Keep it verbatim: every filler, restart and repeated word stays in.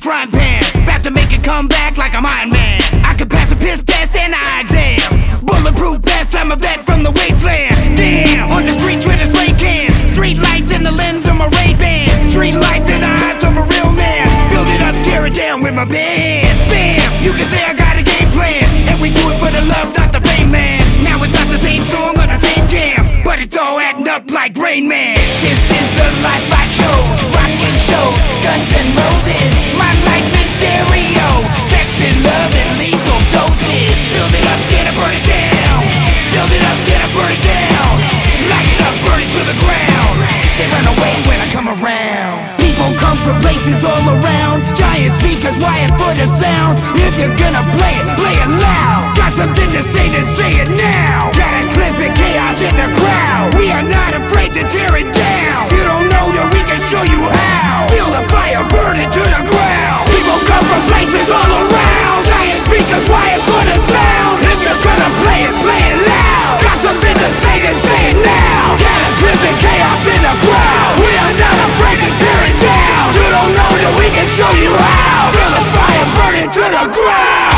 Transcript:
frying pan, about to make it come back like I'm Iron Man. I could pass a piss test and an eye exam. Bulletproof vest, I'm a vet from the wasteland. Damn, on the streets with a spray can. Street lights in the lens of my Ray-Ban. Street life in the eyes of a real man. Build it up, tear it down with my band. Bam, you can say I got a game plan, and we do it for the love, not the fame, man. Now it's not the same song or the same jam, but it's all adding up like Rain Man. This is the life I chose, rockin' shows, Guns N' Roses, my life in stereo. Sex and love and lethal doses. Build it up, get it, burn it down. Build it up, get it, burn it down. Light it up, burn it to the ground. They run away when I come around. People come from places all around. Giant speakers wired for the sound. If you're gonna play it, play it loud. Got something to say, then say it now. Cataclysmic chaos in the crowd. We are not afraid to tear it down. You don't know that we can show you how. Feel the fire burning to the ground. People come from places all around. Giant speakers wired for the sound. If you're gonna play it, play it loud. Got something to say, then say it now. Cataclysmic chaos in the crowd. We are not afraid to tear it down. You don't know that we can show you how. Feel the fire burning to the ground.